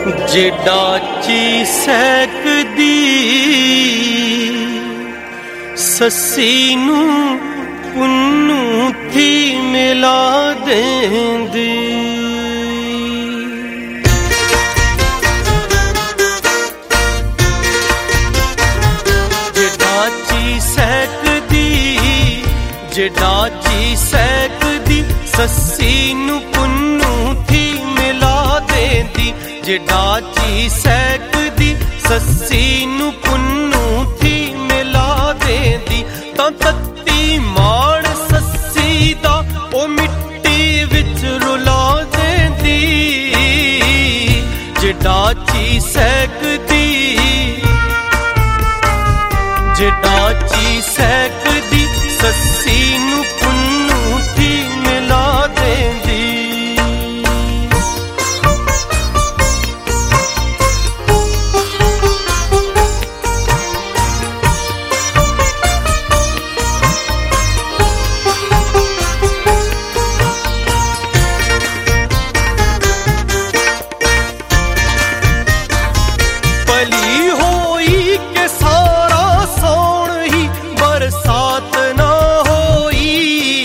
जेडाची सैकदी ससी नू पुन्नू थी मिला देंदी। जेडाची सैकदी जेडाची सैकदी ससी नू पुन्नू थी मिला देंदी। जेडाची सैकदी ससी नू पुन्नू थी मिला देंदी। तां तत्ती माण ससी दा ओ मिट्टी विच रुला देंदी। जेडाची सैकदी जेडाची सैकदी ससी नू पुन्नू थी मिला देंदी। पली होई के सारा सौण ही बरसात ना होई।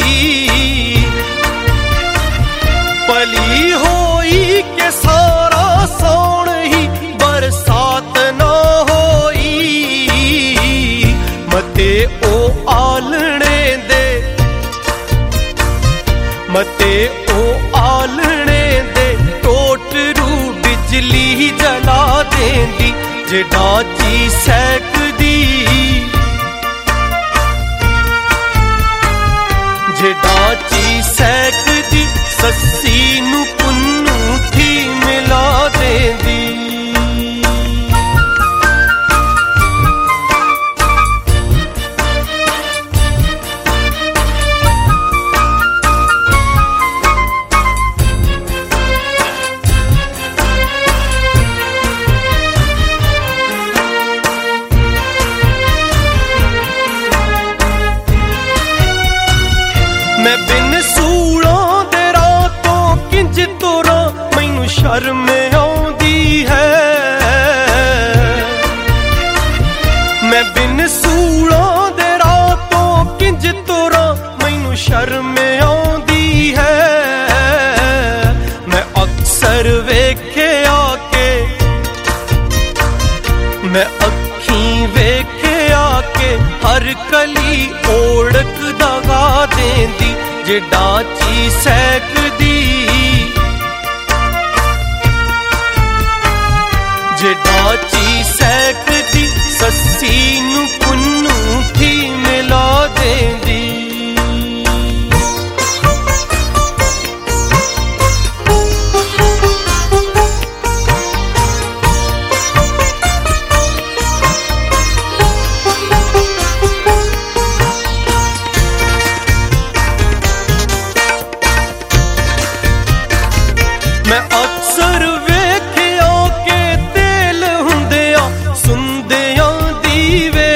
पली होई के सारा सौण ही बरसात ना होई। मते ओ आलणे दे मते ओ आलणे दे टोटरू बिजली जला देंदी। जेडाची सैकदी जेडाची सैकदी ससी नू पुन्नू थी मिला देंदी। मैं बिन सूलों दे रातों किंज तोरा मैनू शर्म आउंदी है। मैं बिन सूलों दे रातों किंज तोरा मैनू शर्म आउंदी है। मैं अक्सर वेख्या के मैं अखीं वेख्या के हर कली ओढ़क दगा देंदी। जेडाची सैकदी जेडाची सैकदी ससी नू पुन्नू थी मिला देंदी। मैं अक्सर वेख्या के तेल हुंदिया सुंदिया दीवे।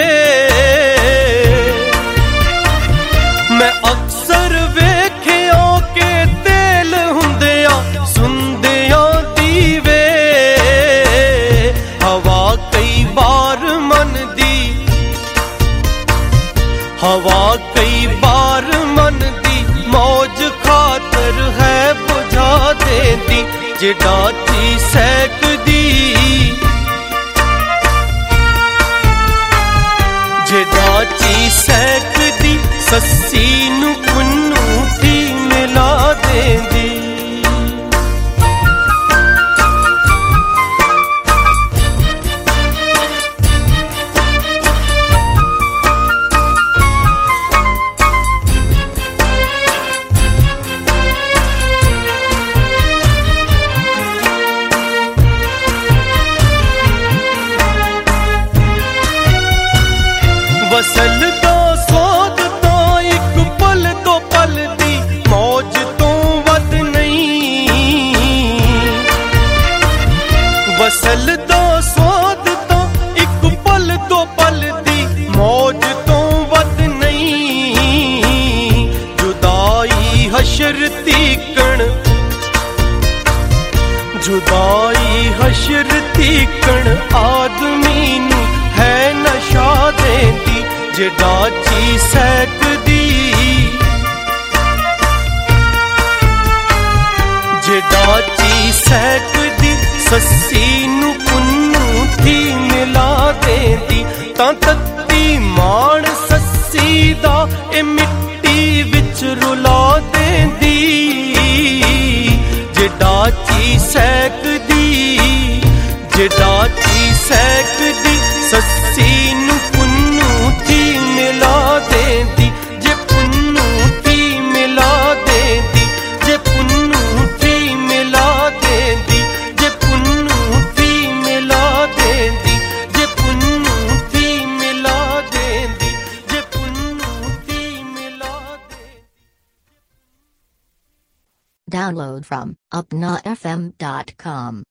मैं अक्सर वेख्या के तेल हुंदिया सुंदिया दीवे। हवा कई बार मन दी हवा कई बार मन दी मौज खातर है बुझा देंदी। जेडाची सैकदी जेडाची सैकदी ससी नू पुन्नू थी मिला देंदी। वसल दा स्वाद ता इक पल दो पल दी मौज तो वध नहीं। वसल दा स्वाद ता इक पल दो पल दी मौज तो वध नहीं। जुदाई हशर तीकण जुदाई हशर तीकण आदमी नू है नशा देंदी जे डाची सैकदी जे डाची सैकदी सस्सी नू पुन्नू थी मिला देंदी तां तत्ती माण सस्सी दा ए मिट्टी विच रुला देंदी जे डाची सैकदी जे डाची सैकदी सस्सी नू पुन्नू थी मिला देंदी जे पुन्नू थी मिला देंदी जे पुन्नू थी मिला देंदी जे पुन्नू थी मिला देंदी जे पुन्नू थी मिला देंदी जे पुन्नू थी मिला देंदी। Download from upnafm.com.